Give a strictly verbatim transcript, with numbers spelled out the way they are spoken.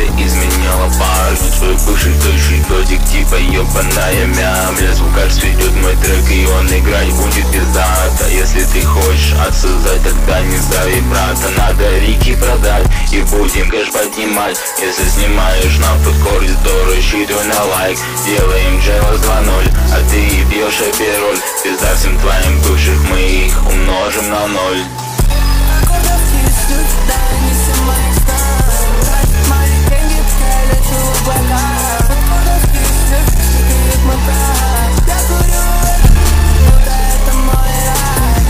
ты изменяла парню. Твой бывший тощий додик типа ёбаная мя. Бля, звукарь сведет мой трек и он играть будет пиздато. Если ты хочешь отсылать, тогда не зови брата. Надо Рики продать и будем кэш поднимать. Если снимаешь на фудкоре, то рассчитывай на лайк. Делаем джейлос два ноль, а ты бьешь эпироль. Пизда всем твоим бывших, мы их умножим на ноль. Мои деньги, пускай лечу в облака. Откуда спишь, ты как мой брат.